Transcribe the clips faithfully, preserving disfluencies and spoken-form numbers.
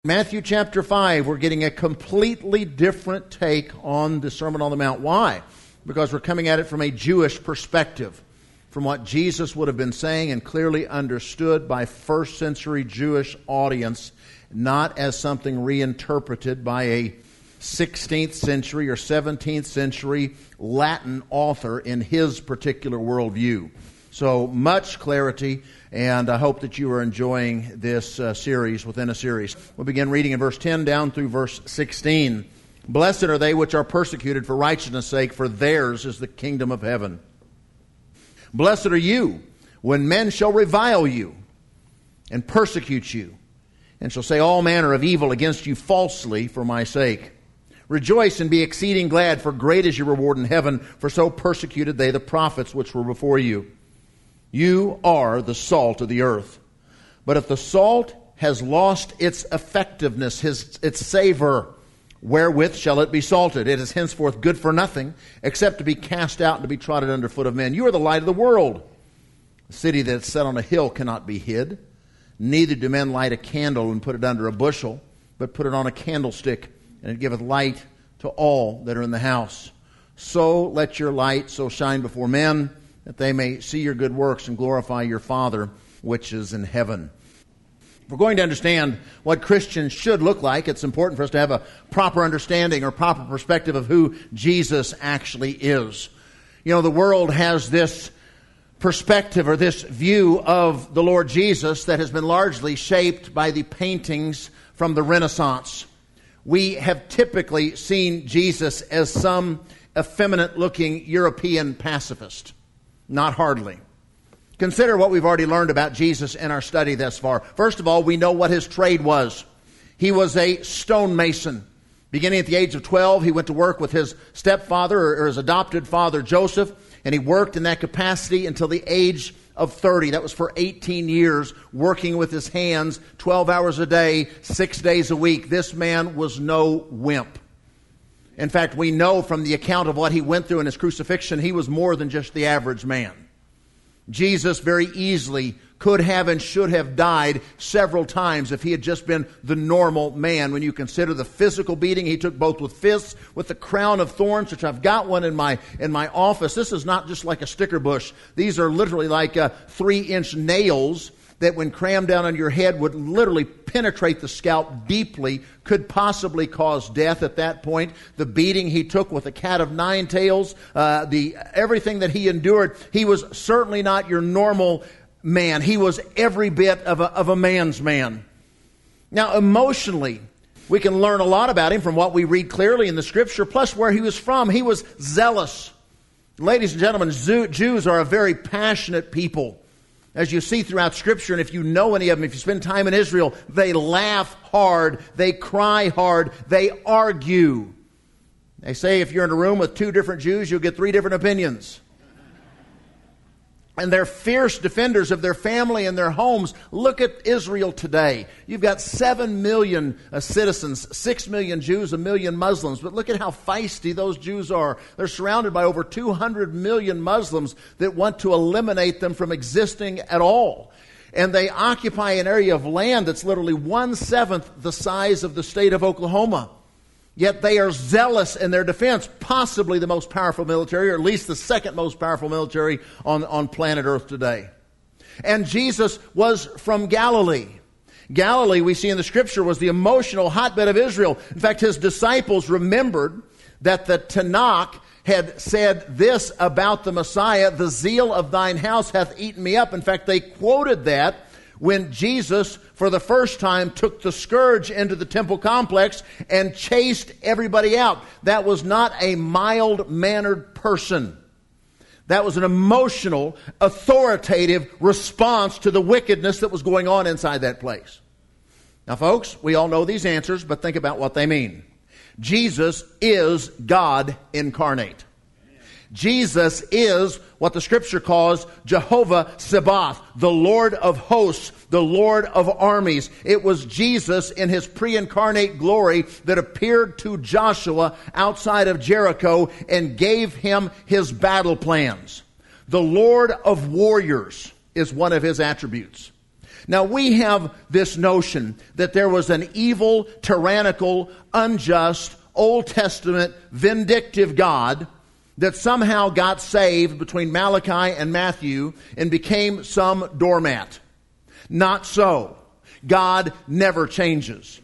Matthew chapter five, we're getting a completely different take on the Sermon on the Mount. Why? Because we're coming at it from a Jewish perspective, from what Jesus would have been saying and clearly understood by first century Jewish audience, not as something reinterpreted by a sixteenth century or seventeenth century Latin author in his particular worldview. So much clarity, and I hope that you are enjoying this uh, series within a series. We'll begin reading in verse ten down through verse sixteen. Blessed are they which are persecuted for righteousness' sake, for theirs is the kingdom of heaven. Blessed are you when men shall revile you and persecute you, and shall say all manner of evil against you falsely for my sake. Rejoice and be exceeding glad, for great is your reward in heaven, for so persecuted they the prophets which were before you. You are the salt of the earth. But if the salt has lost its effectiveness, his, its savor, wherewith shall it be salted? It is henceforth good for nothing, except to be cast out and to be trodden under foot of men. You are the light of the world. A city that is set on a hill cannot be hid. Neither do men light a candle and put it under a bushel, but put it on a candlestick, and it giveth light to all that are in the house. So let your light so shine before men, that they may see your good works and glorify your Father which is in heaven. If we're going to understand what Christians should look like, it's important for us to have a proper understanding or proper perspective of who Jesus actually is. You know, the world has this perspective or this view of the Lord Jesus that has been largely shaped by the paintings from the Renaissance. We have typically seen Jesus as some effeminate-looking European pacifist. Not hardly. Consider what we've already learned about Jesus in our study thus far. First of all, we know what his trade was. He was a stonemason. Beginning at the age of twelve, he went to work with his stepfather or his adopted father, Joseph, and he worked in that capacity until the age of thirty. That was for eighteen years, working with his hands, twelve hours a day, six days a week. This man was no wimp. In fact, we know from the account of what he went through in his crucifixion, he was more than just the average man. Jesus very easily could have and should have died several times if he had just been the normal man. When you consider the physical beating he took, both with fists, with the crown of thorns, which I've got one in my in my office. This is not just like a sticker bush. These are literally like uh, three-inch nails that when crammed down on your head would literally penetrate the scalp deeply, could possibly cause death at that point. The beating he took with a cat of nine tails, uh, the everything that he endured, he was certainly not your normal man. He was every bit of a, of a man's man. Now, emotionally, we can learn a lot about him from what we read clearly in the Scripture, plus where he was from. He was zealous. Ladies and gentlemen, Jews are a very passionate people. As you see throughout Scripture, and if you know any of them, if you spend time in Israel, they laugh hard, they cry hard, they argue. They say if you're in a room with two different Jews, you'll get three different opinions. And they're fierce defenders of their family and their homes. Look at Israel today. You've got seven million uh, citizens, six million Jews, a million Muslims. But look at how feisty those Jews are. They're surrounded by over two hundred million Muslims that want to eliminate them from existing at all. And they occupy an area of land that's literally one-seventh the size of the state of Oklahoma. Yet they are zealous in their defense, possibly the most powerful military, or at least the second most powerful military on, on planet Earth today. And Jesus was from Galilee. Galilee, we see in the Scripture, was the emotional hotbed of Israel. In fact, his disciples remembered that the Tanakh had said this about the Messiah, "The zeal of thine house hath eaten me up." In fact, they quoted that when Jesus, for the first time, took the scourge into the temple complex and chased everybody out. That was not a mild-mannered person. That was an emotional, authoritative response to the wickedness that was going on inside that place. Now, folks, we all know these answers, but think about what they mean. Jesus is God incarnate. Jesus is what the Scripture calls Jehovah Sabaoth, the Lord of hosts, the Lord of armies. It was Jesus in his pre-incarnate glory that appeared to Joshua outside of Jericho and gave him his battle plans. The Lord of warriors is one of his attributes. Now, we have this notion that there was an evil, tyrannical, unjust, Old Testament, vindictive God that somehow got saved between Malachi and Matthew and became some doormat. Not so. God never changes.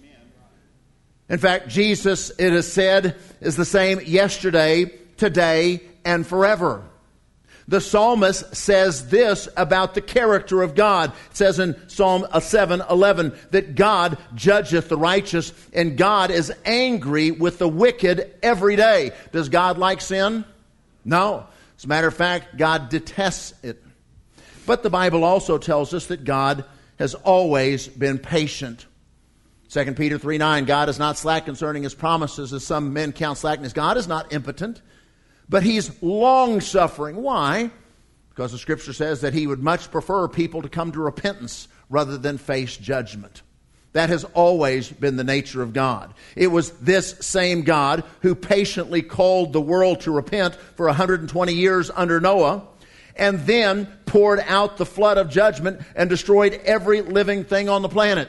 In fact, Jesus, it is said, is the same yesterday, today, and forever. The psalmist says this about the character of God. It says in Psalm seven eleven that God judgeth the righteous and God is angry with the wicked every day. Does God like sin? No. As a matter of fact, God detests it. But the Bible also tells us that God has always been patient. Second Peter three nine, God is not slack concerning His promises, as some men count slackness. God is not impotent, but He's long-suffering. Why? Because the Scripture says that He would much prefer people to come to repentance rather than face judgment. That has always been the nature of God. It was this same God who patiently called the world to repent for one hundred twenty years under Noah, and then poured out the flood of judgment and destroyed every living thing on the planet.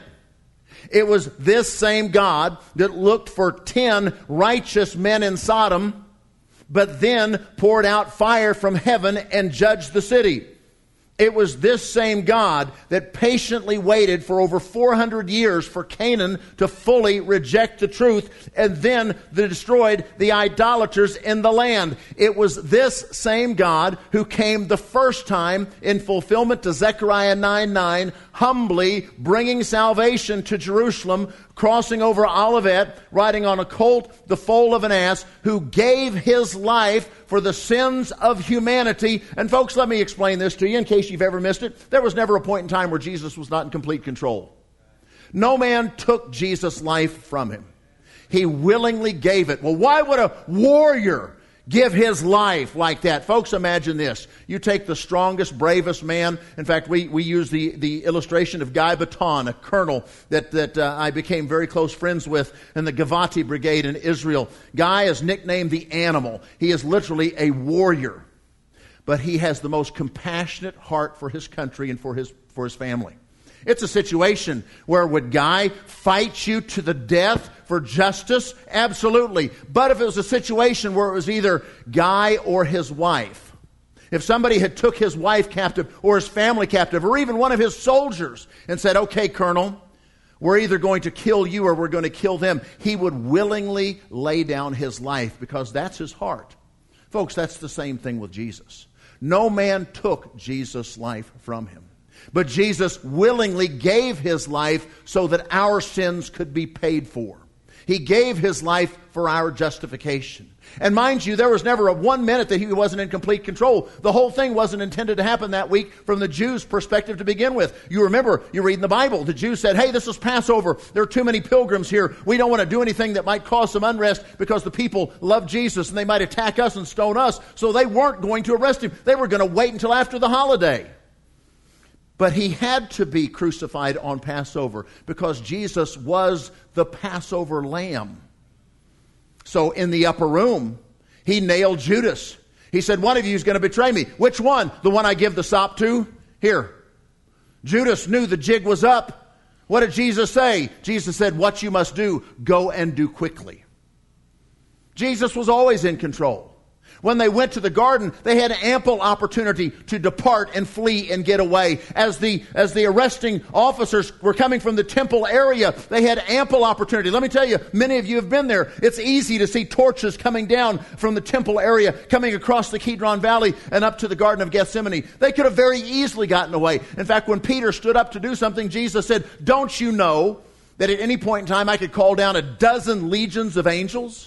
It was this same God that looked for ten righteous men in Sodom, but then poured out fire from heaven and judged the city. It was this same God that patiently waited for over four hundred years for Canaan to fully reject the truth, and then they destroyed the idolaters in the land. It was this same God who came the first time in fulfillment to Zechariah nine nine, humbly bringing salvation to Jerusalem, crossing over Olivet, riding on a colt, the foal of an ass, who gave His life for the sins of humanity. And folks, let me explain this to you in case you've ever missed it. There was never a point in time where Jesus was not in complete control. No man took Jesus' life from Him. He willingly gave it. Well, why would a warrior give his life like that? Folks, imagine this. You take the strongest, bravest man. In fact, we, we use the, the illustration of Guy Baton, a colonel that, that uh, I became very close friends with in the Givati Brigade in Israel. Guy is nicknamed the Animal. He is literally a warrior. But he has the most compassionate heart for his country and for his, for his family. It's a situation where would Guy fight you to the death for justice? Absolutely. But if it was a situation where it was either Guy or his wife, if somebody had took his wife captive or his family captive or even one of his soldiers and said, okay, Colonel, we're either going to kill you or we're going to kill them, he would willingly lay down his life because that's his heart. Folks, that's the same thing with Jesus. No man took Jesus' life from Him. But Jesus willingly gave His life so that our sins could be paid for. He gave His life for our justification. And mind you, there was never a one minute that He wasn't in complete control. The whole thing wasn't intended to happen that week from the Jews' perspective to begin with. You remember, you read in the Bible, the Jews said, hey, this is Passover. There are too many pilgrims here. We don't want to do anything that might cause some unrest because the people love Jesus and they might attack us and stone us. So they weren't going to arrest Him. They were going to wait until after the holiday. But He had to be crucified on Passover because Jesus was the Passover lamb. So in the upper room, He nailed Judas. He said, one of you is going to betray me. Which one? The one I give the sop to? Here. Judas knew the jig was up. What did Jesus say? Jesus said, what you must do, go and do quickly. Jesus was always in control. When they went to the garden, they had ample opportunity to depart and flee and get away. As the, as the arresting officers were coming from the temple area, they had ample opportunity. Let me tell you, many of you have been there. It's easy to see torches coming down from the temple area, coming across the Kidron Valley and up to the Garden of Gethsemane. They could have very easily gotten away. In fact, when Peter stood up to do something, Jesus said, don't you know that at any point in time I could call down a dozen legions of angels?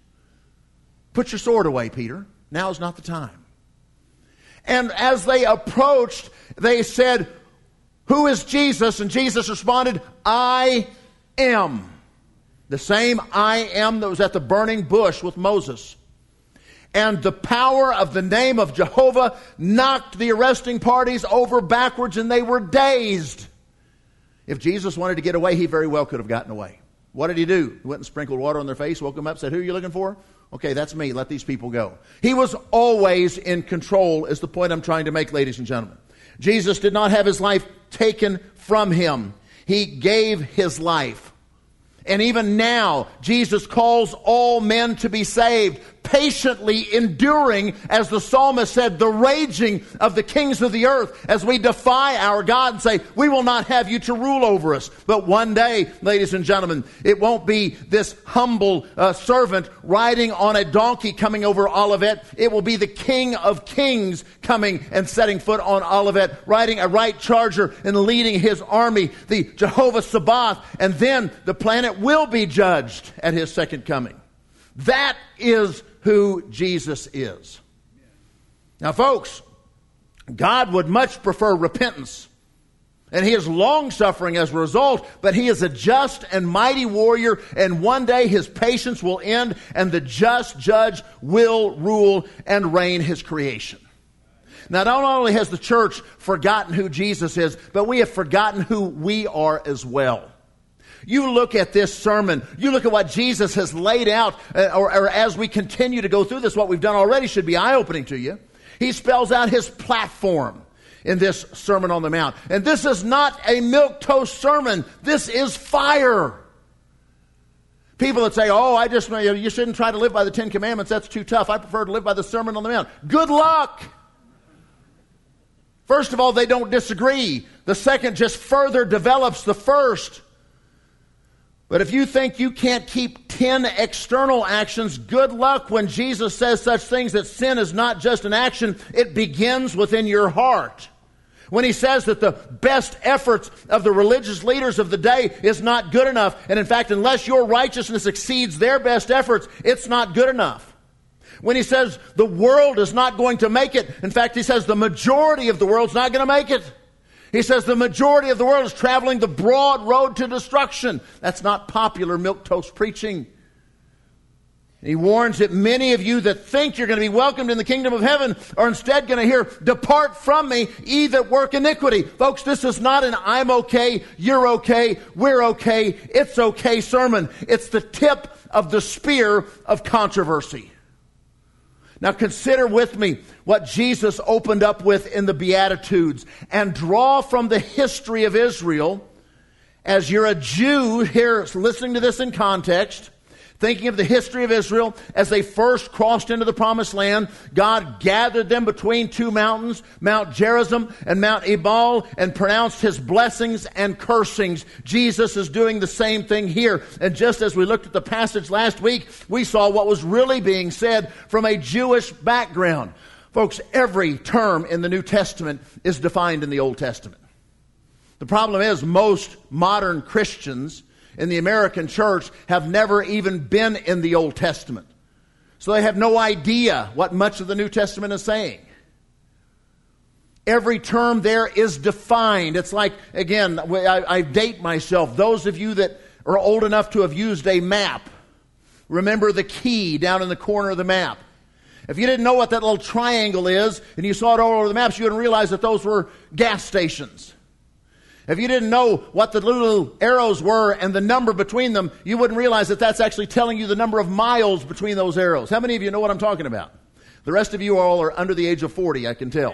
Put your sword away, Peter. Now is not the time. And as they approached, they said, who is Jesus? And Jesus responded, I am. The same I am that was at the burning bush with Moses. And the power of the name of Jehovah knocked the arresting parties over backwards and they were dazed. If Jesus wanted to get away, He very well could have gotten away. What did He do? He went and sprinkled water on their face, woke them up, said, who are you looking for? Okay, that's me. Let these people go. He was always in control, is the point I'm trying to make, ladies and gentlemen. Jesus did not have His life taken from him. He gave his life. And even now, Jesus calls all men to be saved, patiently enduring, as the psalmist said, the raging of the kings of the earth, as we defy our God and say, we will not have you to rule over us. But one day, ladies and gentlemen, it won't be this humble uh, servant riding on a donkey coming over Olivet. It will be the King of Kings coming and setting foot on Olivet, riding a right charger and leading his army, the Jehovah Sabaoth, and then the planet will be judged at his second coming. That is who Jesus is. Now, folks, God would much prefer repentance. And he is long-suffering as a result, but he is a just and mighty warrior, and one day his patience will end, and the just judge will rule and reign his creation. Now, not only has the church forgotten who Jesus is, but we have forgotten who we are as well. You look at this sermon, you look at what Jesus has laid out, uh, or, or as we continue to go through this, what we've done already should be eye-opening to you. He spells out his platform in this Sermon on the Mount. And this is not a milquetoast sermon. This is fire. People that say, oh, I just, you shouldn't try to live by the Ten Commandments. That's too tough. I prefer to live by the Sermon on the Mount. Good luck. First of all, they don't disagree. The second just further develops the first. But if you think you can't keep ten external actions, good luck when Jesus says such things that sin is not just an action, it begins within your heart. When he says that the best efforts of the religious leaders of the day is not good enough, and in fact, unless your righteousness exceeds their best efforts, it's not good enough. When he says the world is not going to make it, in fact, he says the majority of the world's not going to make it. He says the majority of the world is traveling the broad road to destruction. That's not popular milquetoast preaching. He warns that many of you that think you're going to be welcomed in the kingdom of heaven are instead going to hear, depart from me, ye that work iniquity. Folks, this is not an I'm okay, you're okay, we're okay, it's okay sermon. It's the tip of the spear of controversy. Now consider with me what Jesus opened up with in the Beatitudes, and draw from the history of Israel, as you're a Jew here listening to this in context, thinking of the history of Israel as they first crossed into the promised land. God gathered them between two mountains, Mount Gerizim and Mount Ebal, and pronounced his blessings and cursings. Jesus is doing the same thing here. And just as we looked at the passage last week, we saw what was really being said from a Jewish background. Folks, every term in the New Testament is defined in the Old Testament. The problem is most modern Christians in the American church have never even been in the Old Testament. So they have no idea what much of the New Testament is saying. Every term there is defined. It's like, again, I, I date myself. Those of you that are old enough to have used a map, remember the key down in the corner of the map. If you didn't know what that little triangle is, and you saw it all over the maps, you wouldn't realize that those were gas stations. If you didn't know what the little arrows were and the number between them, you wouldn't realize that that's actually telling you the number of miles between those arrows. How many of you know what I'm talking about? The rest of you all are under the age of forty, I can tell.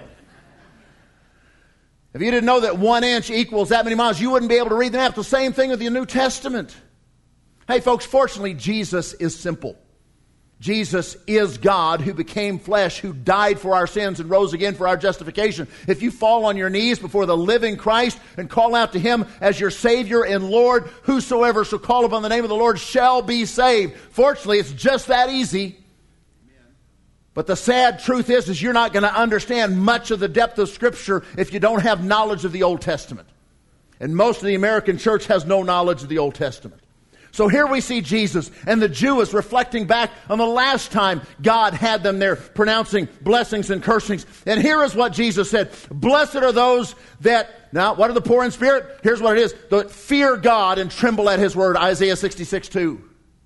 If you didn't know that one inch equals that many miles, you wouldn't be able to read the map. The same thing with the New Testament. Hey, folks, fortunately, Jesus is simple. Jesus is God who became flesh, who died for our sins and rose again for our justification. If you fall on your knees before the living Christ and call out to him as your Savior and Lord, whosoever shall call upon the name of the Lord shall be saved. Fortunately, it's just that easy. But the sad truth is, is you're not going to understand much of the depth of Scripture if you don't have knowledge of the Old Testament. And most of the American church has no knowledge of the Old Testament. So here we see Jesus, and the Jew is reflecting back on the last time God had them there pronouncing blessings and cursings. And here is what Jesus said. Blessed are those that, now what are the poor in spirit? Here's what it is. That fear God and tremble at his word. Isaiah sixty-six two.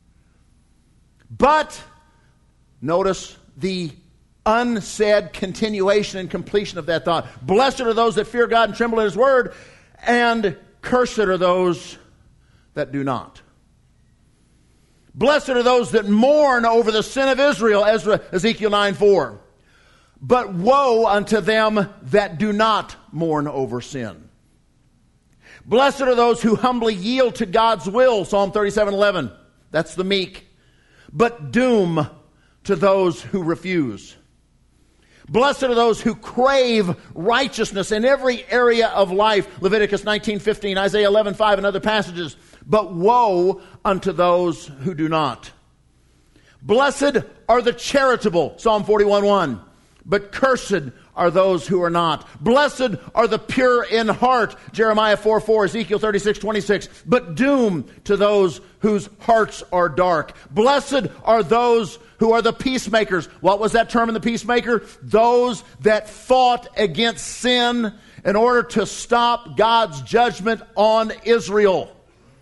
But, notice the unsaid continuation and completion of that thought. Blessed are those that fear God and tremble at his word, and cursed are those that do not. Blessed are those that mourn over the sin of Israel, Ezra, Ezekiel nine four. But woe unto them that do not mourn over sin. Blessed are those who humbly yield to God's will, Psalm thirty-seven eleven. That's the meek. But doom to those who refuse. Blessed are those who crave righteousness in every area of life, Leviticus nineteen fifteen, Isaiah eleven five, and other passages. But woe unto those who do not. Blessed are the charitable, Psalm forty-one one. But cursed are those who are not. Blessed are the pure in heart, Jeremiah four four, Ezekiel thirty-six twenty-six. But doom to those whose hearts are dark. Blessed are those who are the peacemakers. What was that term in the peacemaker? Those that fought against sin in order to stop God's judgment on Israel.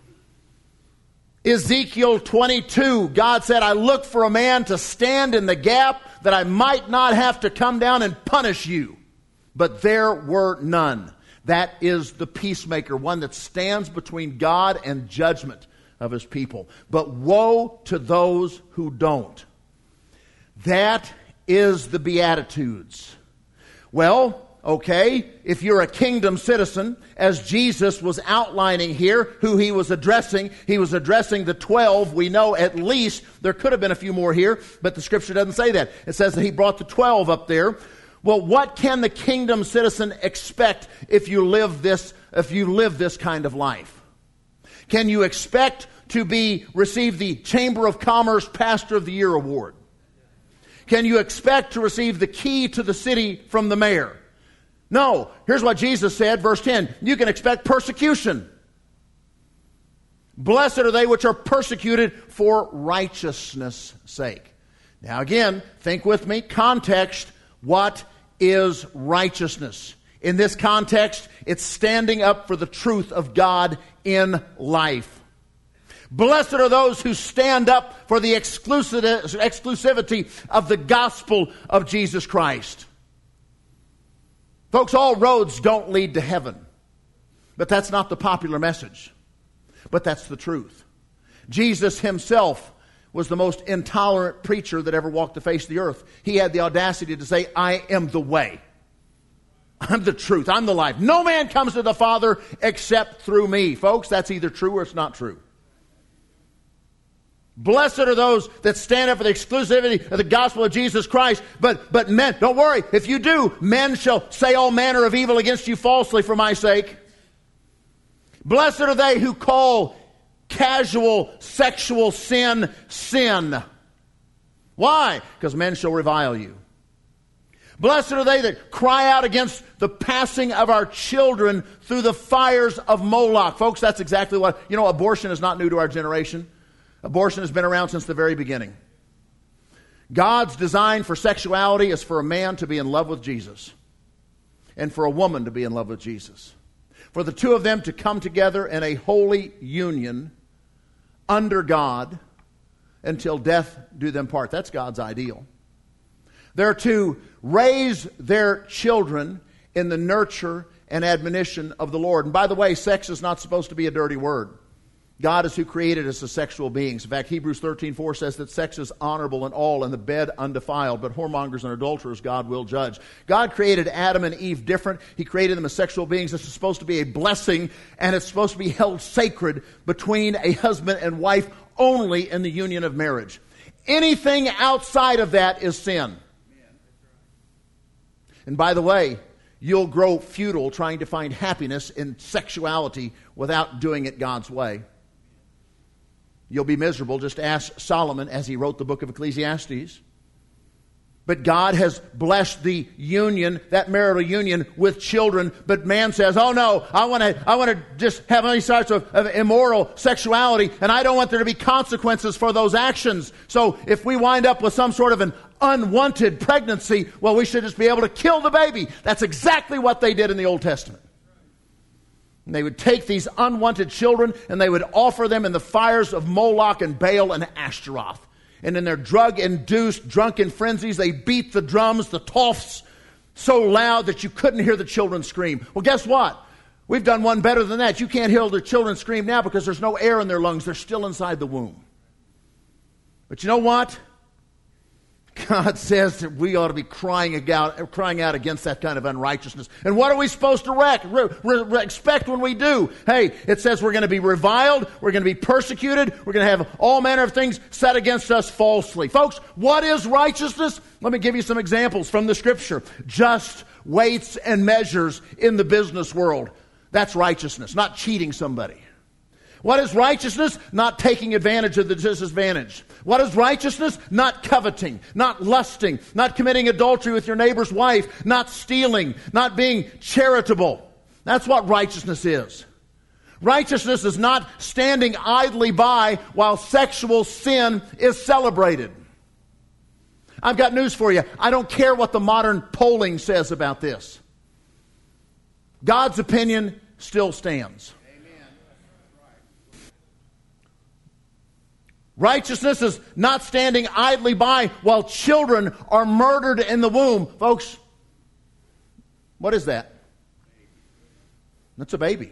Ezekiel twenty-two, God said, I look for a man to stand in the gap that I might not have to come down and punish you. But there were none. That is the peacemaker, one that stands between God and judgment of his people. But woe to those who don't. That is the Beatitudes. Well, okay, if you're a kingdom citizen, as Jesus was outlining here, who he was addressing, he was addressing the twelve. We know at least, there could have been a few more here, but the scripture doesn't say that. It says that he brought the twelve up there. Well, what can the kingdom citizen expect if you live this, if you live this kind of life? Can you expect to be, receive the Chamber of Commerce Pastor of the Year award? Can you expect to receive the key to the city from the mayor? No. Here's what Jesus said, verse ten. You can expect persecution. Blessed are they which are persecuted for righteousness' sake. Now again, think with me, context, what is righteousness? In this context, it's standing up for the truth of God in life. Blessed are those who stand up for the exclusivity of the gospel of Jesus Christ. Folks, all roads don't lead to heaven. But that's not the popular message. But that's the truth. Jesus himself was the most intolerant preacher that ever walked the face of the earth. He had the audacity to say, I am the way. I'm the truth. I'm the life. No man comes to the Father except through me. Folks, that's either true or it's not true. Blessed are those that stand up for the exclusivity of the gospel of Jesus Christ. But, but men, don't worry. If you do, men shall say all manner of evil against you falsely for my sake. Blessed are they who call casual sexual sin, sin. Why? Because men shall revile you. Blessed are they that cry out against the passing of our children through the fires of Moloch. Folks, that's exactly what, you know, abortion is not new to our generation. Abortion has been around since the very beginning. God's design for sexuality is for a man to be in love with Jesus and for a woman to be in love with Jesus. For the two of them to come together in a holy union under God until death do them part. That's God's ideal. They're to raise their children in the nurture and admonition of the Lord. And by the way, sex is not supposed to be a dirty word. God is who created us as sexual beings. In fact, Hebrews thirteen four says that sex is honorable in all and the bed undefiled, but whoremongers and adulterers God will judge. God created Adam and Eve different. He created them as sexual beings. This is supposed to be a blessing, and it's supposed to be held sacred between a husband and wife only in the union of marriage. Anything outside of that is sin. And by the way, you'll grow futile trying to find happiness in sexuality without doing it God's way. You'll be miserable. Just ask Solomon as he wrote the book of Ecclesiastes. But God has blessed the union, that marital union, with children. But man says, oh no, I want to I want to just have any sorts of, of immoral sexuality, and I don't want there to be consequences for those actions. So if we wind up with some sort of an unwanted pregnancy, well, we should just be able to kill the baby. That's exactly what they did in the Old Testament. And they would take these unwanted children and they would offer them in the fires of Moloch and Baal and Ashtaroth. And in their drug-induced, drunken frenzies, they beat the drums, the toffs, so loud that you couldn't hear the children scream. Well, guess what? We've done one better than that. You can't hear the children scream now because there's no air in their lungs. They're still inside the womb. But you know what? God says that we ought to be crying out, crying out against that kind of unrighteousness. And what are we supposed to rec- re- re- expect when we do? Hey, it says we're going to be reviled, we're going to be persecuted, we're going to have all manner of things said against us falsely. Folks, what is righteousness? Let me give you some examples from the Scripture. Just weights and measures in the business world. That's righteousness, not cheating somebody. What is righteousness? Not taking advantage of the disadvantaged. What is righteousness? Not coveting, not lusting, not committing adultery with your neighbor's wife, not stealing, not being charitable. That's what righteousness is. Righteousness is not standing idly by while sexual sin is celebrated. I've got news for you. I don't care what the modern polling says about this. God's opinion still stands. Righteousness is not standing idly by while children are murdered in the womb. Folks, what is that? That's a baby.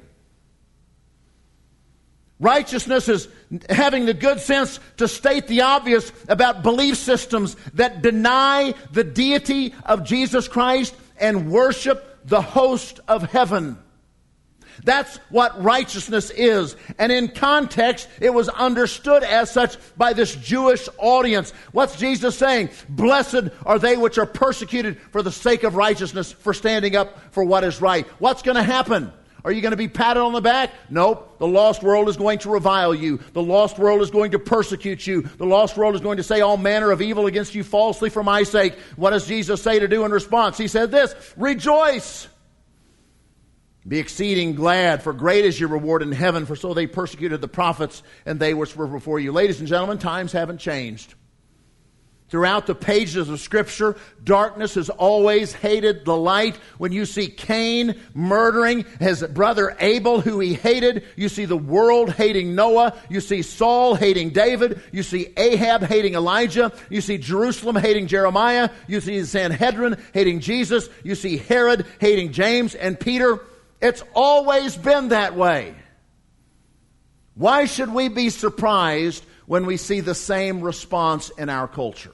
Righteousness is having the good sense to state the obvious about belief systems that deny the deity of Jesus Christ and worship the host of heaven. That's what righteousness is. And in context, it was understood as such by this Jewish audience. What's Jesus saying? Blessed are they which are persecuted for the sake of righteousness, for standing up for what is right. What's going to happen? Are you going to be patted on the back? Nope. The lost world is going to revile you. The lost world is going to persecute you. The lost world is going to say all manner of evil against you falsely for my sake. What does Jesus say to do in response? He said this, rejoice. Be exceeding glad, for great is your reward in heaven, for so they persecuted the prophets and they which were before you. Ladies and gentlemen, times haven't changed. Throughout the pages of Scripture, darkness has always hated the light. When you see Cain murdering his brother Abel, who he hated, you see the world hating Noah, you see Saul hating David, you see Ahab hating Elijah, you see Jerusalem hating Jeremiah, you see the Sanhedrin hating Jesus, you see Herod hating James and Peter. It's always been that way. Why should we be surprised when we see the same response in our culture?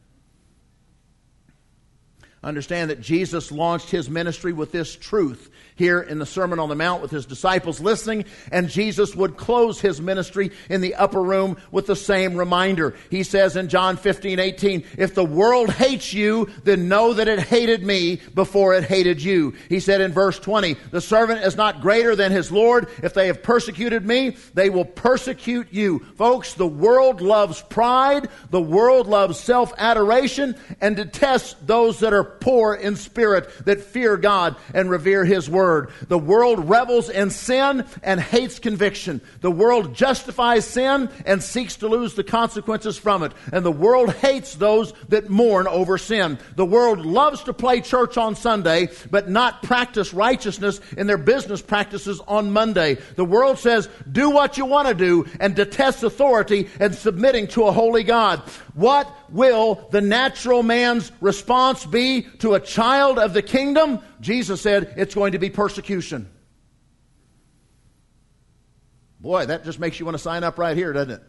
Understand that Jesus launched his ministry with this truth here in the Sermon on the Mount with his disciples listening, and Jesus would close his ministry in the upper room with the same reminder. He says in John fifteen eighteen, if the world hates you, then know that it hated me before it hated you. He said in verse twenty, the servant is not greater than his Lord. If they have persecuted me, they will persecute you. Folks, the world loves pride, the world loves self-adoration, and detests those that are poor in spirit, that fear God and revere his word. The world revels in sin and hates conviction. The world justifies sin and seeks to lose the consequences from it. And the world hates those that mourn over sin. The world loves to play church on Sunday, but not practice righteousness in their business practices on Monday. The world says, do what you want to do, and detests authority and submitting to a holy God. What will the natural man's response be to a child of the kingdom? Jesus said it's going to be persecution. Boy, that just makes you want to sign up right here, doesn't it?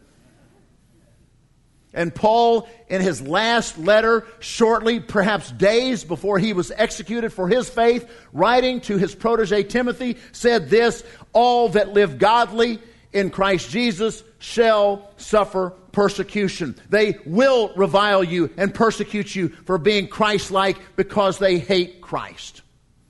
And Paul, in his last letter, shortly, perhaps days before he was executed for his faith, writing to his protege Timothy, said this, all that live godly in Christ Jesus shall suffer persecution. They will revile you and persecute you for being Christ-like because they hate Christ.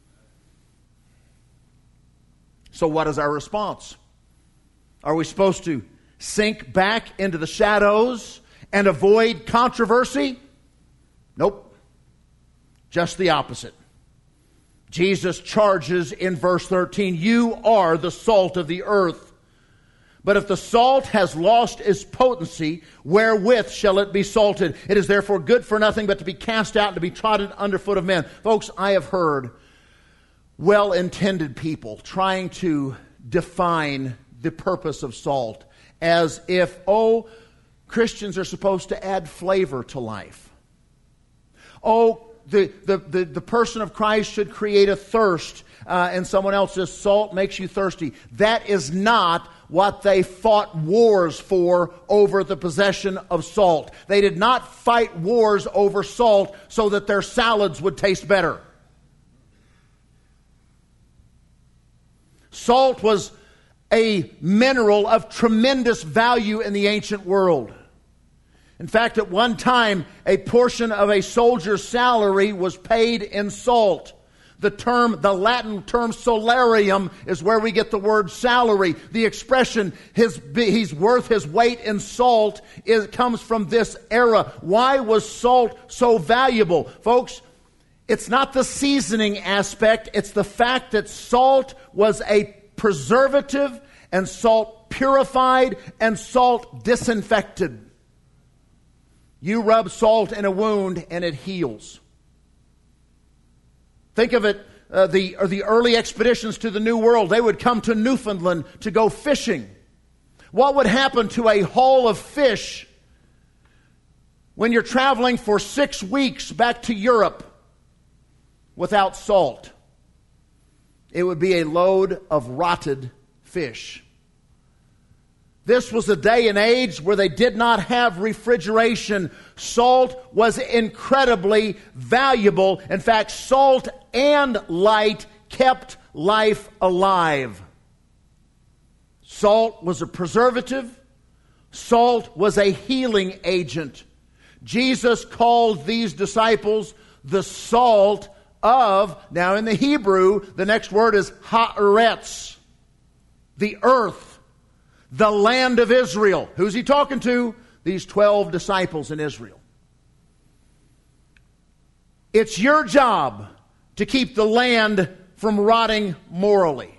So what is our response? Are we supposed to sink back into the shadows and avoid controversy? Nope. Just the opposite. Jesus charges in verse thirteen, you are the salt of the earth. But if the salt has lost its potency, wherewith shall it be salted? It is therefore good for nothing but to be cast out and to be trodden underfoot of men. Folks, I have heard well-intended people trying to define the purpose of salt as if, oh, Christians are supposed to add flavor to life. Oh, the, the, the, the person of Christ should create a thirst, uh, and someone else says salt makes you thirsty. That is not what they fought wars for over the possession of salt. They did not fight wars over salt so that their salads would taste better. Salt was a mineral of tremendous value in the ancient world. In fact, at one time, a portion of a soldier's salary was paid in salt. The term, the Latin term solarium, is where we get the word salary. The expression, his, he's worth his weight in salt, is, comes from this era. Why was salt so valuable? Folks, it's not the seasoning aspect. It's the fact that salt was a preservative, and salt purified, and salt disinfected. You rub salt in a wound and it heals. Think of it, uh, the, or the early expeditions to the New World. They would come to Newfoundland to go fishing. What would happen to a haul of fish when you're traveling for six weeks back to Europe without salt? It would be a load of rotted fish. This was a day and age where they did not have refrigeration. Salt was incredibly valuable. In fact, salt and light kept life alive. Salt was a preservative. Salt was a healing agent. Jesus called these disciples the salt of, now in the Hebrew, the next word is haaretz, the earth. The land of Israel. Who's he talking to? These twelve disciples in Israel. It's your job to keep the land from rotting morally.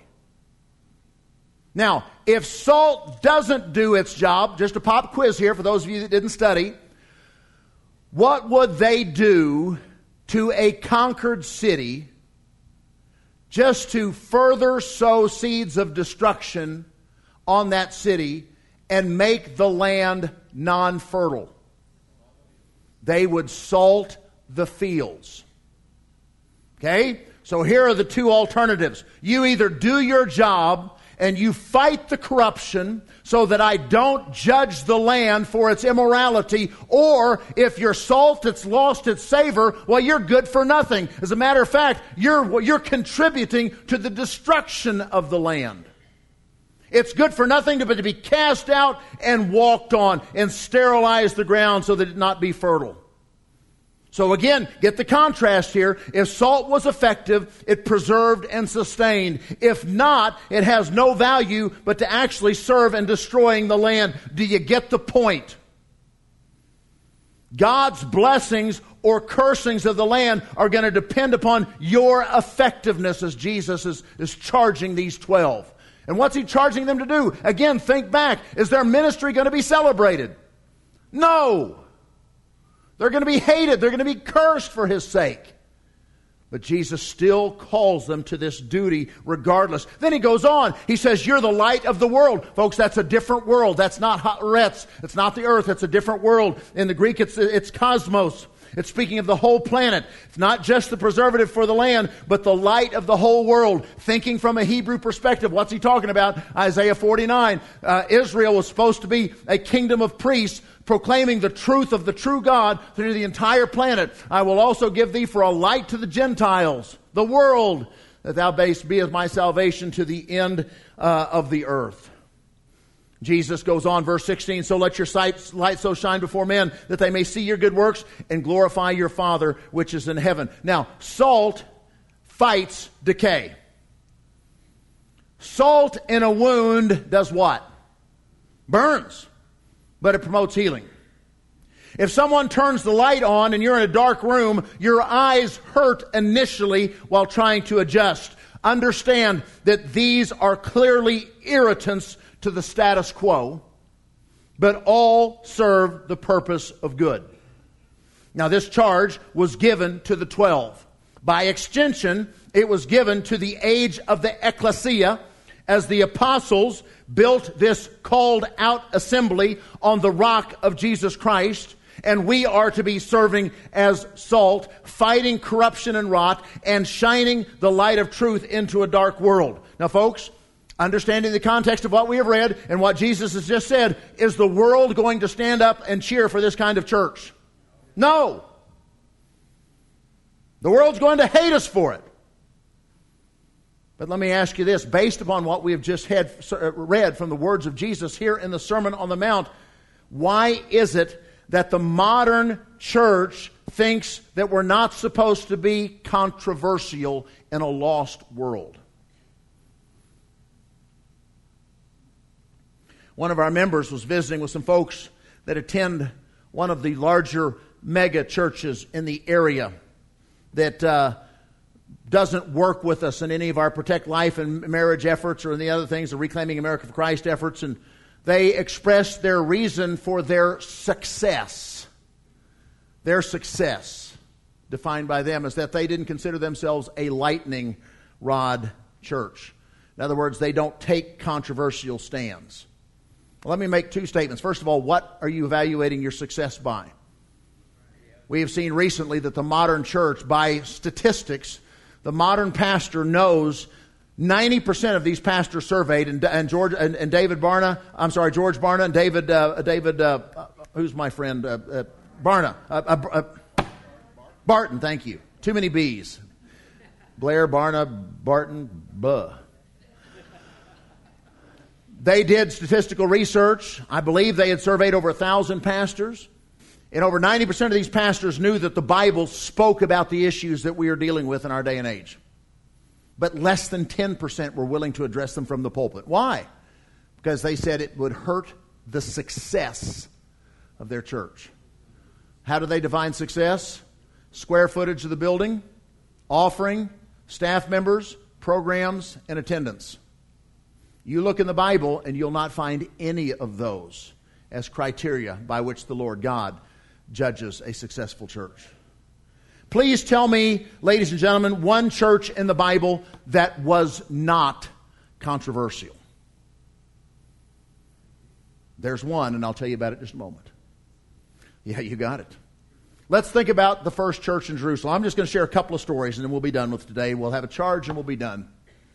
Now, if salt doesn't do its job, just a pop quiz here for those of you that didn't study, what would they do to a conquered city just to further sow seeds of destruction on that city and make the land non-fertile? They would salt the fields. Okay? So here are the two alternatives. You either do your job and you fight the corruption so that I don't judge the land for its immorality, or if you're salt that's lost its savor, well, you're good for nothing. As a matter of fact, you're, you're contributing to the destruction of the land. It's good for nothing but to be cast out and walked on and sterilize the ground so that it not be fertile. So again, get the contrast here. If salt was effective, it preserved and sustained. If not, it has no value but to actually serve in destroying the land. Do you get the point? God's blessings or cursings of the land are going to depend upon your effectiveness, as Jesus is, is charging these twelve. And what's he charging them to do? Again, think back. Is their ministry going to be celebrated? No. They're going to be hated. They're going to be cursed for his sake. But Jesus still calls them to this duty regardless. Then he goes on. He says, you're the light of the world. Folks, that's a different world. That's not haaretz. It's not the earth. It's a different world. In the Greek, it's, it's cosmos. It's speaking of the whole planet. It's not just the preservative for the land, but the light of the whole world. Thinking from a Hebrew perspective, what's he talking about? Isaiah forty-nine. Uh, Israel was supposed to be a kingdom of priests, proclaiming the truth of the true God through the entire planet. I will also give thee for a light to the Gentiles, the world, that thou mayst be as my salvation to the end uh, of the earth. Jesus goes on, verse sixteen, so let your sight, light so shine before men that they may see your good works and glorify your Father which is in heaven. Now, salt fights decay. Salt in a wound does what? Burns, but it promotes healing. If someone turns the light on and you're in a dark room, your eyes hurt initially while trying to adjust. Understand that these are clearly irritants to the status quo, but all serve the purpose of good. Now, this charge was given to the twelve. By extension, it was given to the age of the ecclesia, as the apostles built this called out assembly on the rock of Jesus Christ. And we are to be serving as salt, fighting corruption and rot, and shining the light of truth into a dark world. Now, folks, understanding the context of what we have read and what Jesus has just said, is the world going to stand up and cheer for this kind of church? No. The world's going to hate us for it. But let me ask you this, based upon what we have just had read from the words of Jesus here in the Sermon on the Mount, why is it that the modern church thinks that we're not supposed to be controversial in a lost world? One of our members was visiting with some folks that attend one of the larger mega churches in the area that uh, doesn't work with us in any of our Protect Life and Marriage efforts or in the other things, the Reclaiming America for Christ efforts, and they expressed their reason for their success. Their success, defined by them, is that they didn't consider themselves a lightning rod church. In other words, they don't take controversial stands. Well, let me make two statements. First of all, what are you evaluating your success by? We have seen recently that the modern church, by statistics, the modern pastor knows ninety percent of these pastors surveyed, and, and George and, and David Barna, I'm sorry, George Barna and David, uh, David, uh, uh, who's my friend, uh, uh, Barna, uh, uh, uh, Barton. Thank you. Too many B's. Blair, Barna, Barton, buh. They did statistical research. I believe they had surveyed over a thousand pastors. And over ninety percent of these pastors knew that the Bible spoke about the issues that we are dealing with in our day and age. But less than ten percent were willing to address them from the pulpit. Why? Because they said it would hurt the success of their church. How do they define success? Square footage of the building, offering, staff members, programs, and attendance. You look in the Bible and you'll not find any of those as criteria by which the Lord God judges a successful church. Please tell me, ladies and gentlemen, one church in the Bible that was not controversial. There's one, and I'll tell you about it in just a moment. Yeah, you got it. Let's think about the first church in Jerusalem. I'm just going to share a couple of stories, and then we'll be done with today. We'll have a charge, and we'll be done.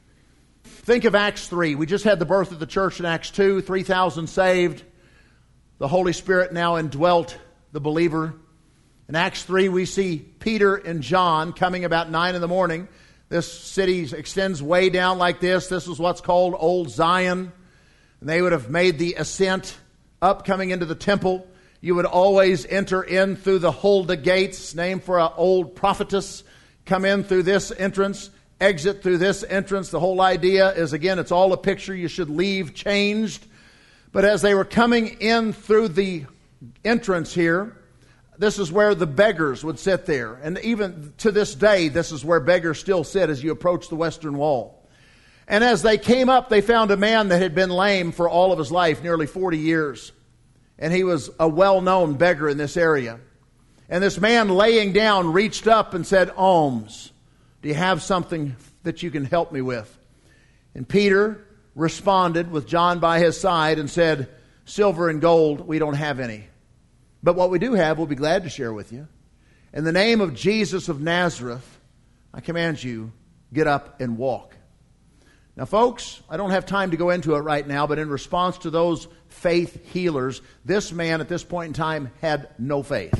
Think of Acts three. We just had the birth of the church in Acts two, three thousand saved. The Holy Spirit now indwelt the believer. In Acts three, we see Peter and John coming about nine in the morning. This city extends way down like this. This is what's called Old Zion. And they would have made the ascent up coming into the temple. You would always enter in through the Huldah gates, named for an old prophetess. Come in through this entrance, exit through this entrance. The whole idea is, again, it's all a picture. You should leave changed. But as they were coming in through the entrance here, this is where the beggars would sit there. And even to this day, this is where beggars still sit as you approach the western wall. And as they came up, they found a man that had been lame for all of his life, nearly forty years. And he was a well-known beggar in this area. And this man laying down reached up and said, "Alms, do you have something that you can help me with?" And Peter responded with John by his side and said, "Silver and gold, we don't have any. But what we do have, we'll be glad to share with you. In the name of Jesus of Nazareth, I command you, get up and walk." Now, folks, I don't have time to go into it right now, but in response to those faith healers, this man at this point in time had no faith.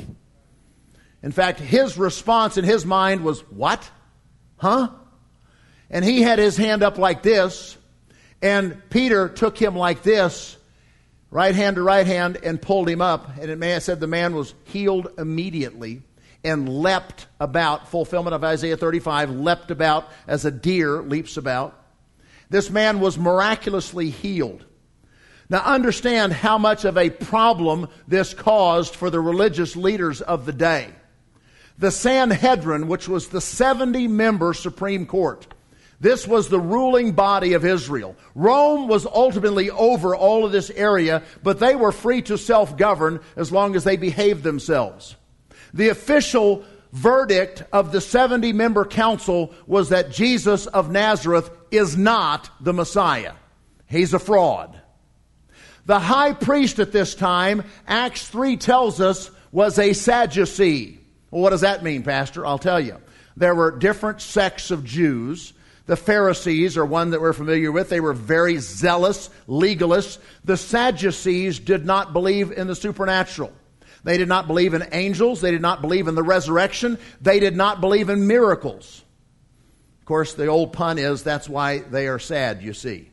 In fact, his response in his mind was, "What? Huh?" And he had his hand up like this, and Peter took him like this, right hand to right hand, and pulled him up. And it said the man was healed immediately and leapt about, fulfillment of Isaiah thirty-five, leapt about as a deer leaps about. This man was miraculously healed. Now understand how much of a problem this caused for the religious leaders of the day. The Sanhedrin, which was the seventy-member Supreme Court, this was the ruling body of Israel. Rome was ultimately over all of this area, but they were free to self-govern as long as they behaved themselves. The official verdict of the seventy-member council was that Jesus of Nazareth is not the Messiah. He's a fraud. The high priest at this time, Acts three tells us, was a Sadducee. Well, what does that mean, Pastor? I'll tell you. There were different sects of Jews. The Pharisees are one that we're familiar with. They were very zealous legalists. The Sadducees did not believe in the supernatural. They did not believe in angels. They did not believe in the resurrection. They did not believe in miracles. Of course, the old pun is, that's why they are sad, you see.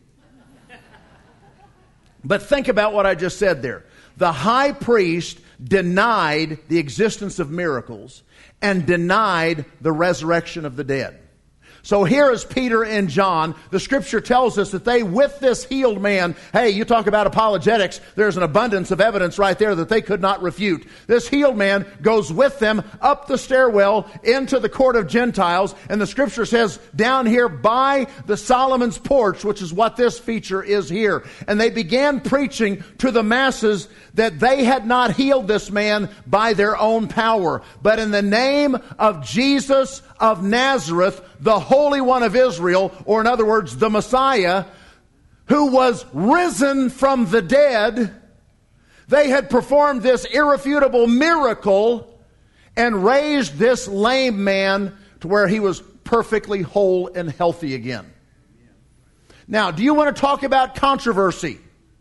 But think about what I just said there. The high priest denied the existence of miracles and denied the resurrection of the dead. So here is Peter and John. The Scripture tells us that they, with this healed man, hey, you talk about apologetics, there's an abundance of evidence right there that they could not refute. This healed man goes with them up the stairwell into the court of Gentiles, and the Scripture says down here by the Solomon's porch, which is what this feature is here. And they began preaching to the masses that they had not healed this man by their own power, but in the name of Jesus of Nazareth, the Holy One of Israel, or in other words, the Messiah, who was risen from the dead. They had performed this irrefutable miracle and raised this lame man to where he was perfectly whole and healthy again. Now, do you want to talk about controversy?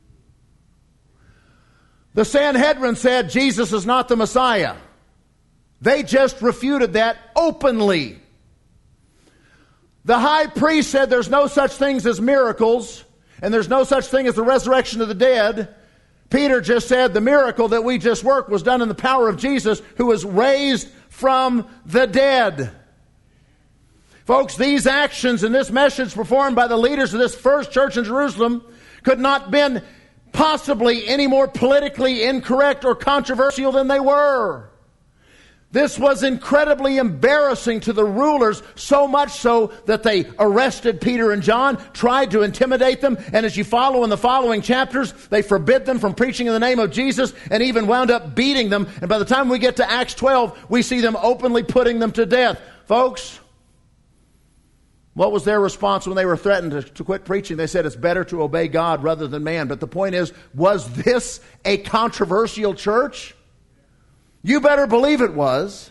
The Sanhedrin said Jesus is not the Messiah. They just refuted that openly. The high priest said there's no such things as miracles, and there's no such thing as the resurrection of the dead. Peter just said the miracle that we just worked was done in the power of Jesus, who was raised from the dead. Folks, these actions and this message performed by the leaders of this first church in Jerusalem could not have been possibly any more politically incorrect or controversial than they were. This was incredibly embarrassing to the rulers, so much so that they arrested Peter and John, tried to intimidate them, and as you follow in the following chapters, they forbid them from preaching in the name of Jesus and even wound up beating them. And by the time we get to Acts twelve, we see them openly putting them to death. Folks, what was their response when they were threatened to, to quit preaching? They said it's better to obey God rather than man. But the point is, was this a controversial church? You better believe it was.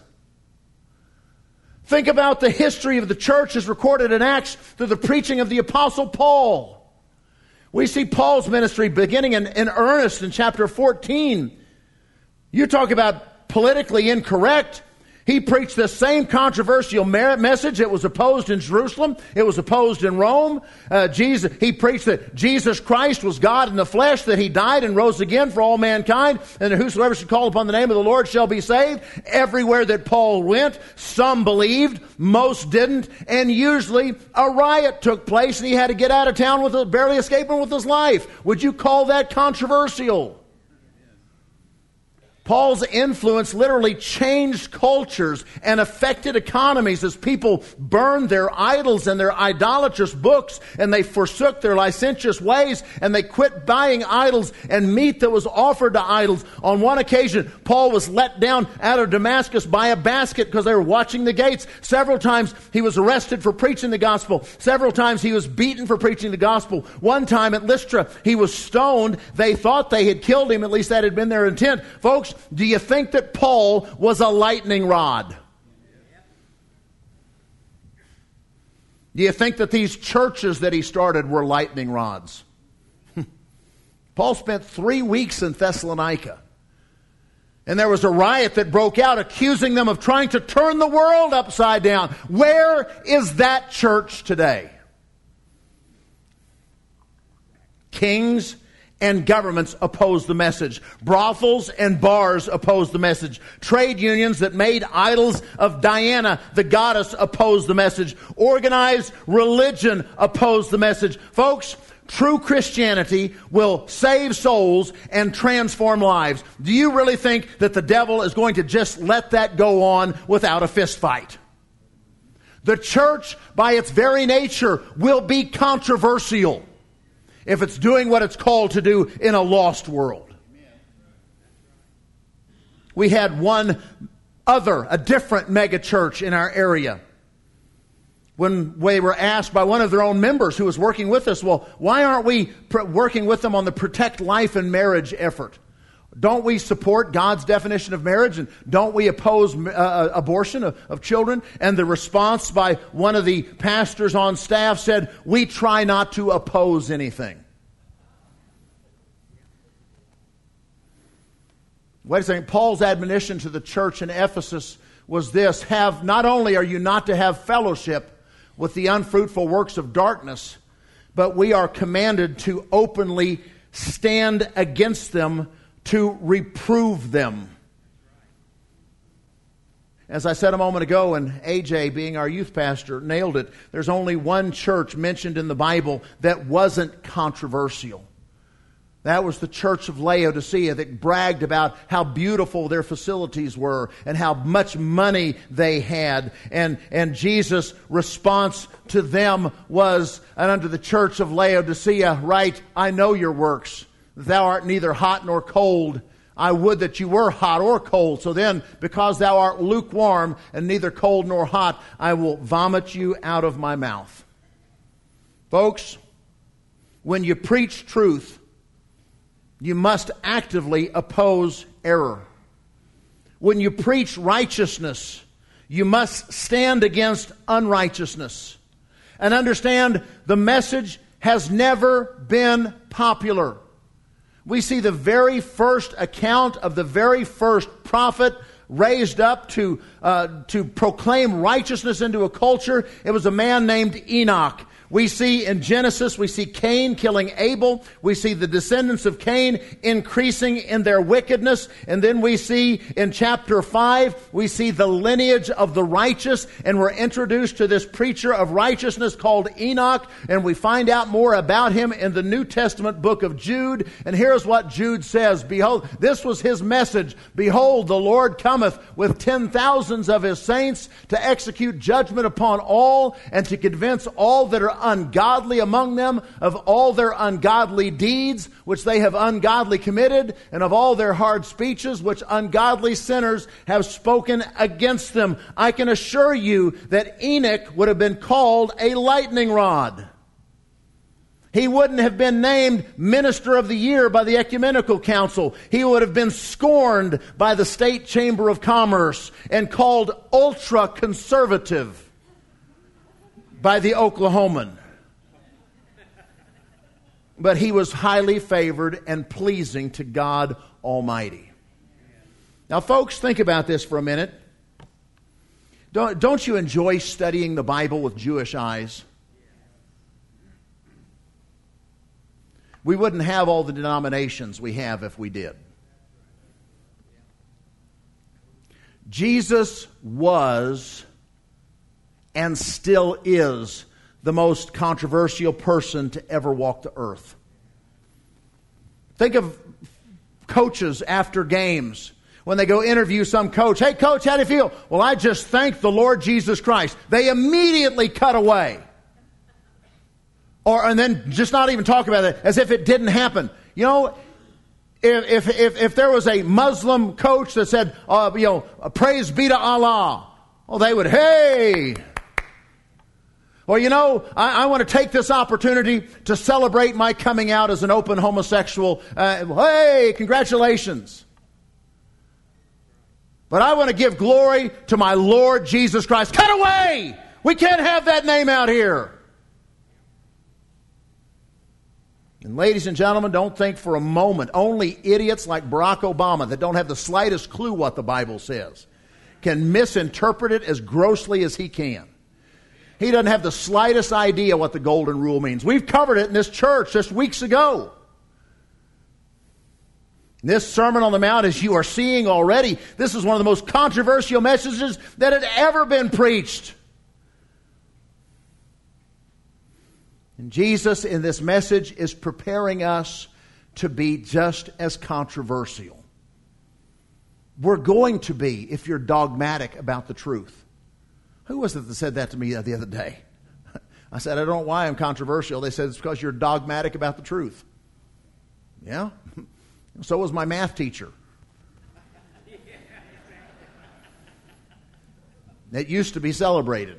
Think about the history of the church as recorded in Acts through the preaching of the Apostle Paul. We see Paul's ministry beginning in, in earnest in chapter fourteen. You talk about politically incorrect. He preached the same controversial message. It was opposed in Jerusalem. It was opposed in Rome. Uh, Jesus, he preached that Jesus Christ was God in the flesh, that he died and rose again for all mankind, and that whosoever should call upon the name of the Lord shall be saved. Everywhere that Paul went, some believed, most didn't, and usually a riot took place, and he had to get out of town with barely escaping with his life. Would you call that controversial? Paul's influence literally changed cultures and affected economies as people burned their idols and their idolatrous books, and they forsook their licentious ways, and they quit buying idols and meat that was offered to idols. On one occasion, Paul was let down out of Damascus by a basket because they were watching the gates. Several times he was arrested for preaching the gospel. Several times he was beaten for preaching the gospel. One time at Lystra, he was stoned. They thought they had killed him. At least that had been their intent. Folks, do you think that Paul was a lightning rod? Do you think that these churches that he started were lightning rods? Paul spent three weeks in Thessalonica. And there was a riot that broke out accusing them of trying to turn the world upside down. Where is that church today? Kings and governments oppose the message. Brothels and bars oppose the message. Trade unions that made idols of Diana, the goddess, oppose the message. Organized religion oppose the message. Folks, true Christianity will save souls and transform lives. Do you really think that the devil is going to just let that go on without a fist fight? The church, by its very nature, will be controversial if it's doing what it's called to do in a lost world. We had one other, a different mega church in our area. When they were asked by one of their own members who was working with us, well, why aren't we pr- working with them on the Protect Life and Marriage effort? Don't we support God's definition of marriage? And don't we oppose uh, abortion of, of children? And the response by one of the pastors on staff said, we try not to oppose anything. Wait a second. Paul's admonition to the church in Ephesus was this: have, not only are you not to have fellowship with the unfruitful works of darkness, but we are commanded to openly stand against them, to reprove them. As I said a moment ago, and A J, being our youth pastor, nailed it, there's only one church mentioned in the Bible that wasn't controversial. That was the church of Laodicea, that bragged about how beautiful their facilities were and how much money they had. And, and Jesus' response to them was, and unto the church of Laodicea, write, I know your works. Thou art neither hot nor cold. I would that you were hot or cold. So then, because thou art lukewarm and neither cold nor hot, I will vomit you out of my mouth. Folks, when you preach truth, you must actively oppose error. When you preach righteousness, you must stand against unrighteousness. And understand, the message has never been popular. We see the very first account of the very first prophet raised up to, uh, to proclaim righteousness into a culture. It was a man named Enoch. We see in Genesis, we see Cain killing Abel. We see the descendants of Cain increasing in their wickedness. And then we see in chapter five, we see the lineage of the righteous. And we're introduced to this preacher of righteousness called Enoch. And we find out more about him in the New Testament book of Jude. And here's what Jude says. Behold, this was his message. Behold, the Lord cometh with ten thousands of his saints to execute judgment upon all and to convince all that are ungodly among them of all their ungodly deeds which they have ungodly committed, and of all their hard speeches which ungodly sinners have spoken against them. I can assure you that Enoch would have been called a lightning rod. He wouldn't have been named Minister of the Year by the Ecumenical Council. He would have been scorned by the State Chamber of Commerce and called ultra-conservative by the Oklahoman. But he was highly favored and pleasing to God Almighty. Now, folks, think about this for a minute. Don't, don't you enjoy studying the Bible with Jewish eyes? We wouldn't have all the denominations we have if we did. Jesus was and still is the most controversial person to ever walk the earth. Think of coaches after games. When they go interview some coach, hey coach, how do you feel? Well, I just thank the Lord Jesus Christ. They immediately cut away. Or, and then just not even talk about it as if it didn't happen. You know, if, if, if, if there was a Muslim coach that said, uh, you know, praise be to Allah, well, they would, hey. Or, you know, I, I want to take this opportunity to celebrate my coming out as an open homosexual. Uh, hey, congratulations. But I want to give glory to my Lord Jesus Christ. Cut away! We can't have that name out here. And ladies and gentlemen, don't think for a moment, only idiots like Barack Obama that don't have the slightest clue what the Bible says can misinterpret it as grossly as he can. He doesn't have the slightest idea what the golden rule means. We've covered it in this church just weeks ago. This Sermon on the Mount, as you are seeing already, this is one of the most controversial messages that had ever been preached. And Jesus in this message is preparing us to be just as controversial. We're going to be if you're dogmatic about the truth. Who was it that said that to me the other day? I said, I don't know why I'm controversial. They said, it's because you're dogmatic about the truth. Yeah? So was my math teacher. It used to be celebrated.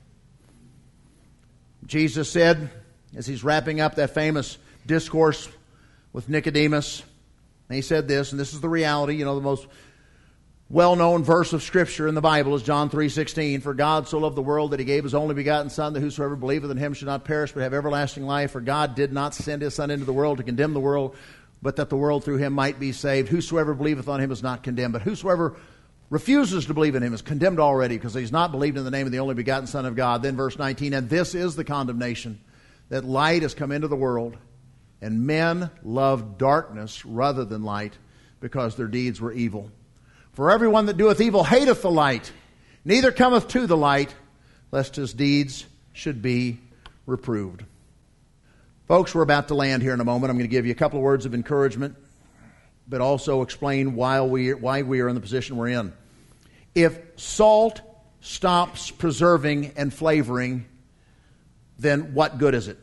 Jesus said, as he's wrapping up that famous discourse with Nicodemus, And he said this, and this is the reality, you know, the most well-known verse of Scripture in the Bible is John three sixteen. For God so loved the world that he gave his only begotten Son, that whosoever believeth in him should not perish but have everlasting life. For God did not send his Son into the world to condemn the world, but that the world through him might be saved. Whosoever believeth on him is not condemned, but whosoever refuses to believe in him is condemned already, because he's not believed in the name of the only begotten Son of God. Then verse nineteen, and this is the condemnation, that light has come into the world, and men loved darkness rather than light, because their deeds were evil. For everyone that doeth evil hateth the light, neither cometh to the light, lest his deeds should be reproved. Folks, we're about to land here in a moment. I'm going to give you a couple of words of encouragement, but also explain why we, why we are in the position we're in. If salt stops preserving and flavoring, then what good is it?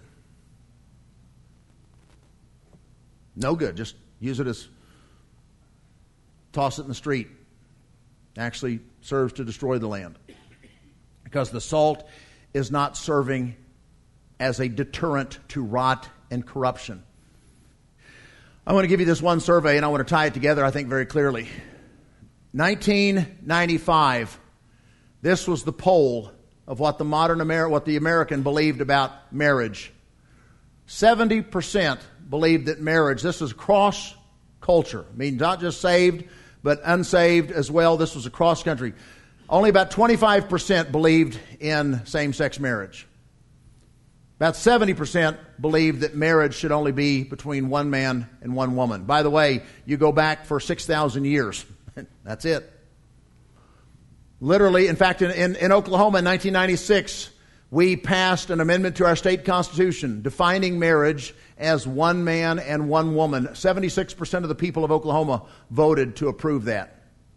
No good. Just use it as, toss it in the street. Actually serves to destroy the land. Because the salt is not serving as a deterrent to rot and corruption. I want to give you this one survey, and I want to tie it together, I think, very clearly. nineteen ninety-five, this was the poll of what the modern Amer- what the American believed about marriage. seventy percent believed that marriage, this was cross culture, I mean, not just saved, but unsaved as well. This was across country. Only about twenty-five percent believed in same-sex marriage. About seventy percent believed that marriage should only be between one man and one woman. By the way, you go back for six thousand years. That's it. Literally, in fact, in, in, in Oklahoma in nineteen ninety-six, we passed an amendment to our state constitution defining marriage as one man and one woman. seventy-six percent of the people of Oklahoma voted to approve that.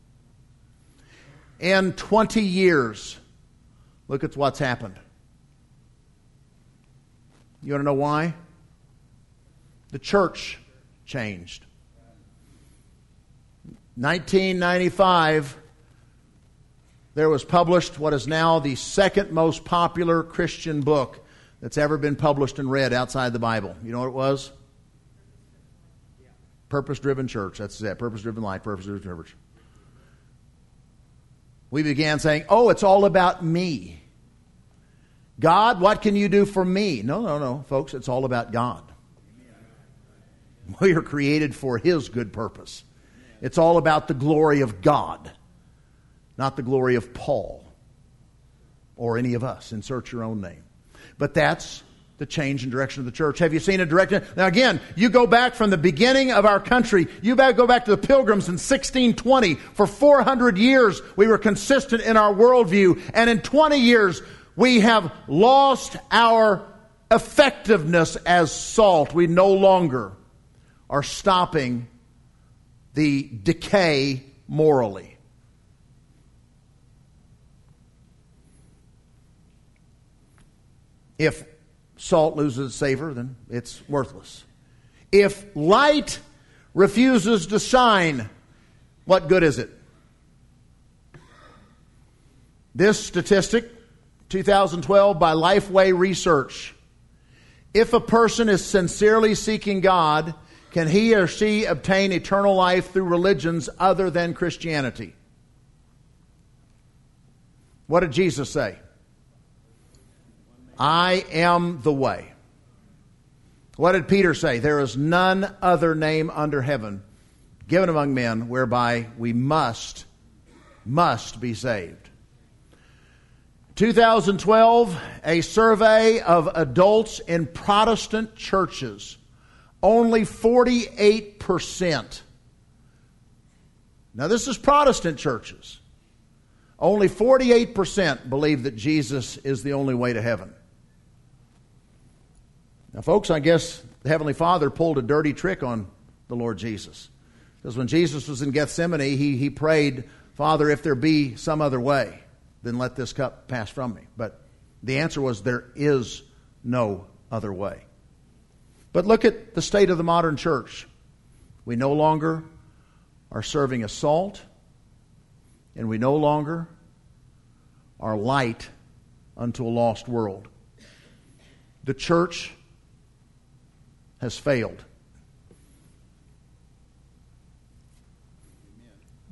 In twenty years, look at what's happened. You want to know why? The church changed. nineteen ninety-five, there was published what is now the second most popular Christian book that's ever been published and read outside the Bible. You know what it was? Purpose-Driven Church. That's it. Purpose-Driven Life, Purpose-Driven Church. We began saying, oh, it's all about me. God, what can you do for me? No, no, no, folks, it's all about God. We are created for His good purpose. It's all about the glory of God, not the glory of Paul or any of us. Insert your own name. But that's the change in direction of the church. Have you seen a direction? Now again, you go back from the beginning of our country. You back, go back to the Pilgrims in sixteen twenty. For four hundred years, we were consistent in our worldview. And in twenty years, we have lost our effectiveness as salt. We no longer are stopping the decay morally. If salt loses its savor, then it's worthless. If light refuses to shine, what good is it? This statistic, two thousand twelve, by Lifeway Research. If a person is sincerely seeking God, can he or she obtain eternal life through religions other than Christianity? What did Jesus say? I am the way. What did Peter say? There is none other name under heaven given among men whereby we must, must be saved. twenty twelve, a survey of adults in Protestant churches. Only forty-eight percent. Now this is Protestant churches. Only forty-eight percent believe that Jesus is the only way to heaven. Now folks, I guess the Heavenly Father pulled a dirty trick on the Lord Jesus. Because when Jesus was in Gethsemane, he, he prayed, Father, if there be some other way, then let this cup pass from me. But the answer was there is no other way. But look at the state of the modern church. We no longer are serving as salt, and we no longer are light unto a lost world. The church has failed.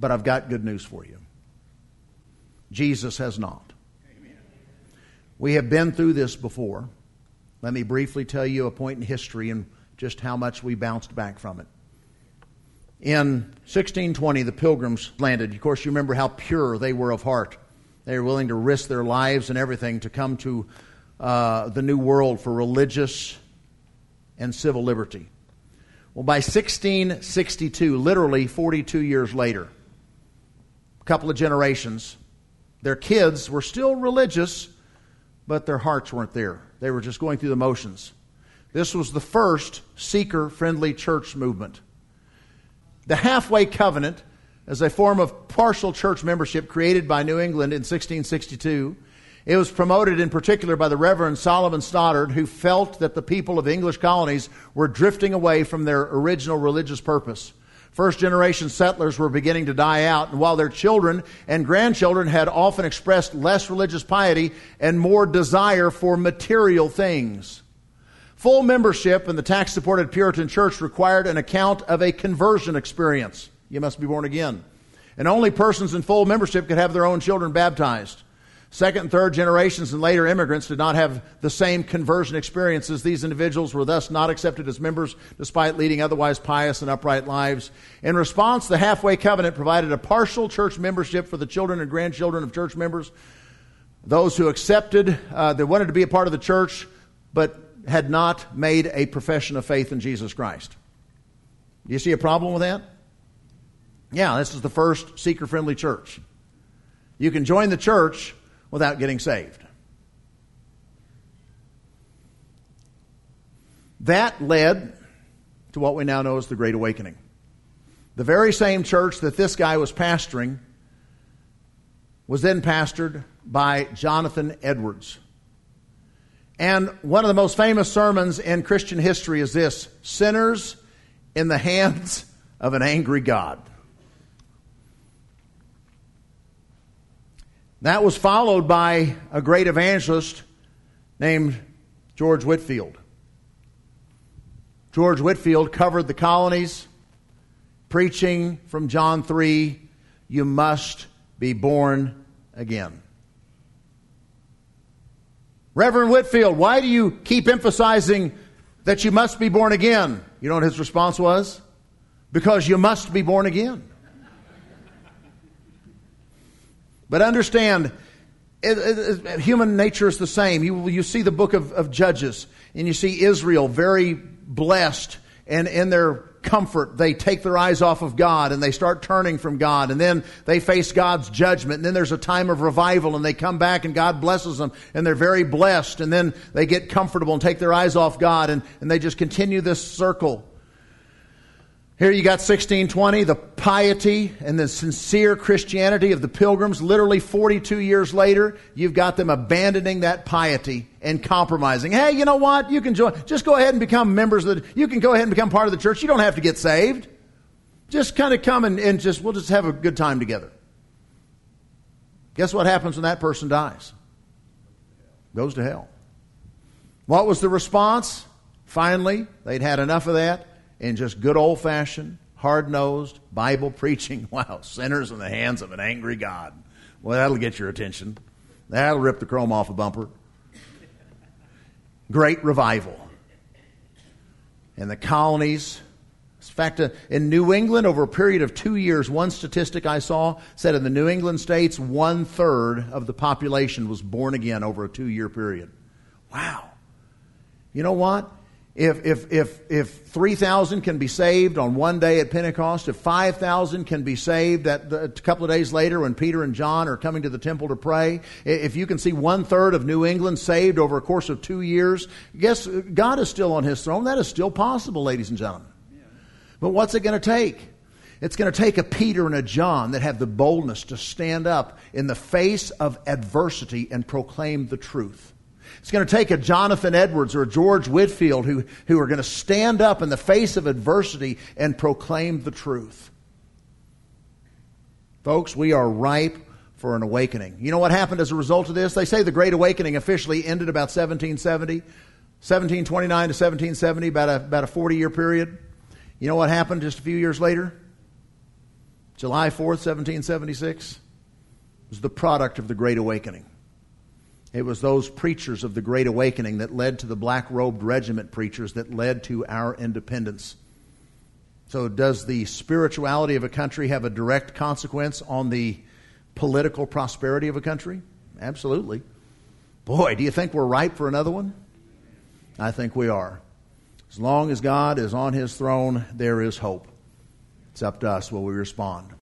But I've got good news for you. Jesus has not. Amen. We have been through this before. Let me briefly tell you a point in history and just how much we bounced back from it. In sixteen twenty, the Pilgrims landed. Of course, you remember how pure they were of heart. They were willing to risk their lives and everything to come to uh, the New World for religious and civil liberty. Well, by sixteen sixty-two, literally forty-two years later, a couple of generations, their kids were still religious, but their hearts weren't there. They were just going through the motions. This was the first seeker-friendly church movement. The Halfway Covenant, as a form of partial church membership created by New England in sixteen sixty-two, it was promoted in particular by the Reverend Solomon Stoddard, who felt that the people of the English colonies were drifting away from their original religious purpose. First-generation settlers were beginning to die out, and while their children and grandchildren had often expressed less religious piety and more desire for material things. Full membership in the tax-supported Puritan church required an account of a conversion experience. You must be born again. And only persons in full membership could have their own children baptized. Second and third generations and later immigrants did not have the same conversion experiences. These individuals were thus not accepted as members despite leading otherwise pious and upright lives. In response, the Halfway Covenant provided a partial church membership for the children and grandchildren of church members. Those who accepted, uh, they wanted to be a part of the church, but had not made a profession of faith in Jesus Christ. Do you see a problem with that? Yeah, this is the first seeker-friendly church. You can join the church without getting saved. That led to what we now know as the Great Awakening. The very same church that this guy was pastoring was then pastored by Jonathan Edwards. And one of the most famous sermons in Christian history is this: sinners in the hands of an angry God. That was followed by a great evangelist named George Whitefield. George Whitefield covered the colonies, preaching from John three, you must be born again. Reverend Whitefield, why do you keep emphasizing that you must be born again? You know what his response was? Because you must be born again. But understand, it, it, it, human nature is the same. You, you see the book of, of Judges, and you see Israel very blessed, and in their comfort, they take their eyes off of God, and they start turning from God, and then they face God's judgment, and then there's a time of revival, and they come back, and God blesses them, and they're very blessed, and then they get comfortable and take their eyes off God, and, and they just continue this circle. Here you got sixteen twenty, the piety and the sincere Christianity of the Pilgrims. Literally forty-two years later, you've got them abandoning that piety and compromising. Hey, you know what? You can join. Just go ahead and become members of the, you can go ahead and become part of the church. You don't have to get saved. Just kind of come and, and just, we'll just have a good time together. Guess what happens when that person dies? Goes to hell. What was the response? Finally, they'd had enough of that. In just good old-fashioned, hard-nosed Bible preaching. Wow, sinners in the hands of an angry God. Well, that'll get your attention. That'll rip the chrome off a bumper. Great revival. In the colonies. In fact, uh, in New England, over a period of two years, one statistic I saw said in the New England states, one-third of the population was born again over a two-year period. Wow. You know what? If if if if three thousand can be saved on one day at Pentecost, if five thousand can be saved at the, a couple of days later when Peter and John are coming to the temple to pray, if you can see one third of New England saved over a course of two years, guess God is still on His throne. That is still possible, ladies and gentlemen. Yeah. But what's it going to take? It's going to take a Peter and a John that have the boldness to stand up in the face of adversity and proclaim the truth. It's going to take a Jonathan Edwards or a George Whitefield who, who are going to stand up in the face of adversity and proclaim the truth. Folks, we are ripe for an awakening. You know what happened as a result of this? They say the Great Awakening officially ended about seventeen seventy, seventeen twenty-nine to seventeen seventy, about a, about a forty-year period. You know what happened just a few years later? July fourth, seventeen seventy-six was the product of the Great Awakening. It was those preachers of the Great Awakening that led to the black-robed regiment preachers that led to our independence. So does the spirituality of a country have a direct consequence on the political prosperity of a country? Absolutely. Boy, do you think we're ripe for another one? I think we are. As long as God is on his throne, there is hope. It's up to us will we respond.